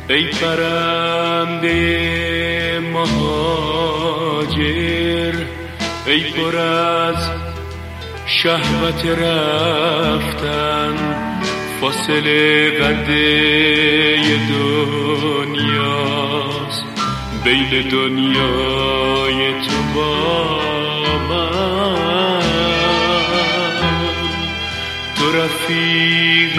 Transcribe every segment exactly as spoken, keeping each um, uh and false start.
ای پرنده مهاجر، ای پر از شهوت رفتن، فاصله قده دنیاست بین دنیای تو با من. تو رفیق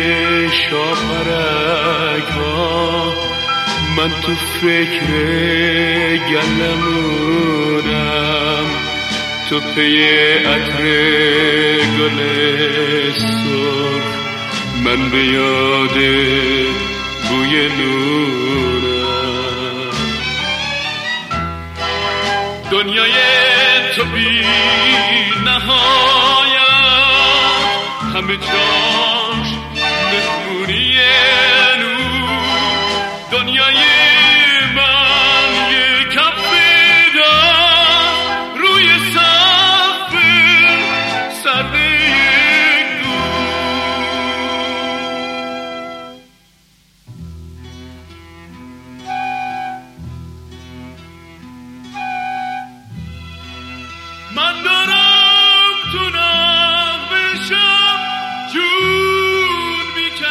شاپرک ها، من تو فکر گلمونم، تو پی عطر گل سرخ، من به یاد بوی نورم. دنیای تو بی نهایت، همه جاش مهمونی نور. دنیای من یک کف دست روی سقف سرد یک دور. من دارم تو نقب شب جون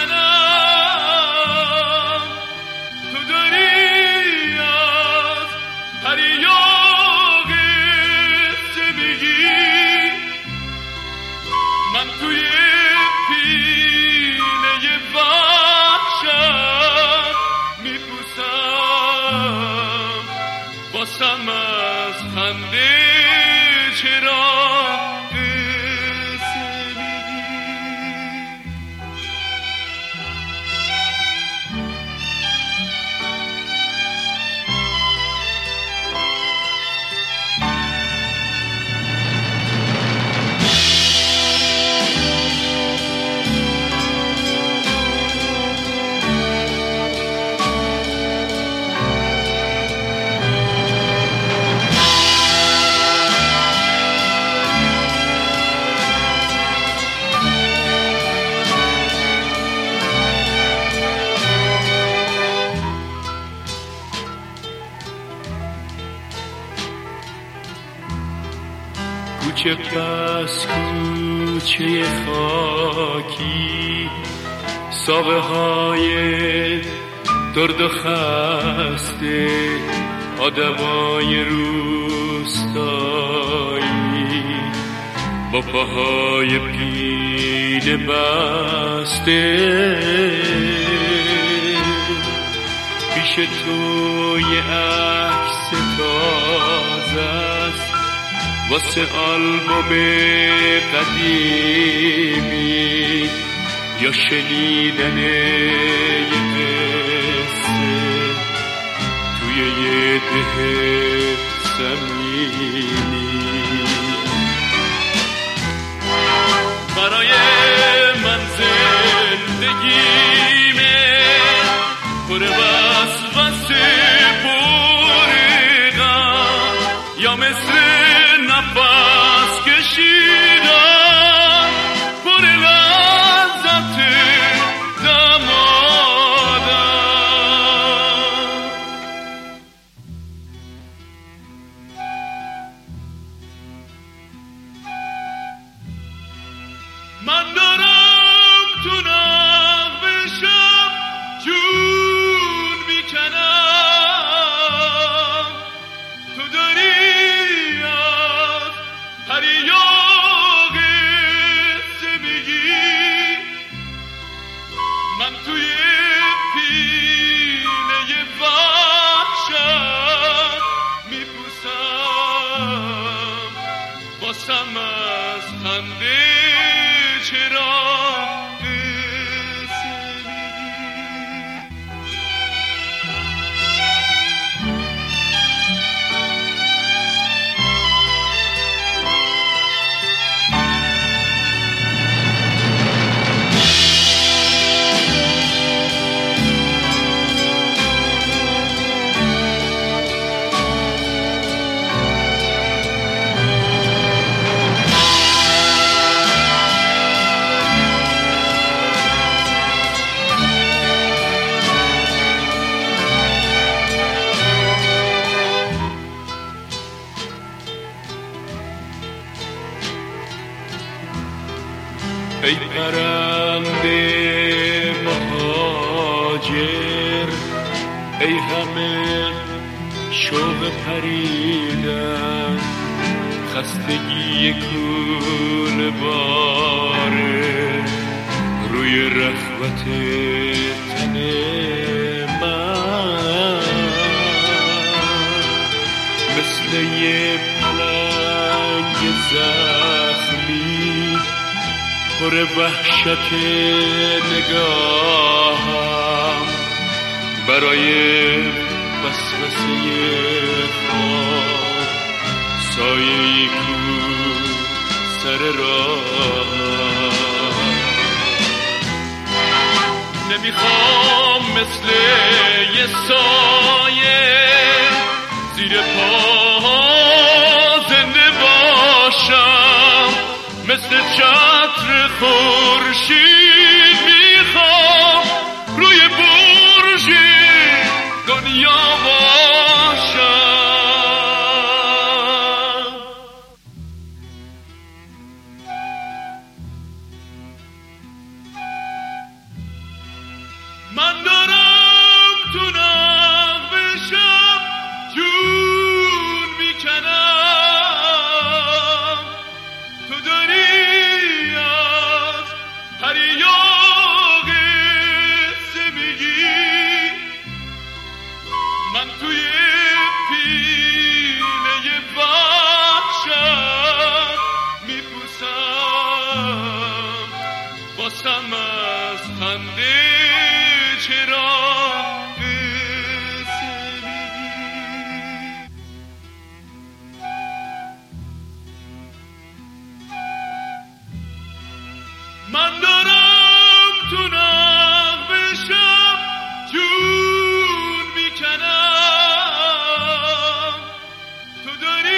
میکنم، تو داری از هریاق زندگی، من توی پینه وحشت میپوسم، باسم از خنده چرا کوچه پس کوچه خاکی، ساوه های درد و خسته، آدمای روستایی با پاهای پینه بسته. پیش تو یه عکس تازه است واسه آلبوم قدیمی، یا شنیدن یه قصه توی یه ده زمینی. برای من زندگیمه پر وسوسه بریدم، یا مثل نفس کشیدم پر لذت دمادم. من دارم تو نقب شب جون میکنم، تو داری از هریاق زندگی، من توی پینه وحشت میپوسم، باسم از خنده چرا ای پرنده مهاجر، ای همه شوق پریدن، خستگی کوله باره روی رخوت تن من، مثل یه پلنگ زخمی پر وحشت نگاهم، برای وسوسه خواب سایه کو سر راه. نمیخوام مثل یه سایه زیر پا زنده باشم، مثل چتر خورشید میخوام روی برج دنیا باشم. من دارم تو نغمشم جون میکنم، تو داری از هریاق زمگی، من توی پینه وحشت میپوسم، واسم از خنده چراغ زمگی. من دارم تو نغمشم جون میکنم، تو داری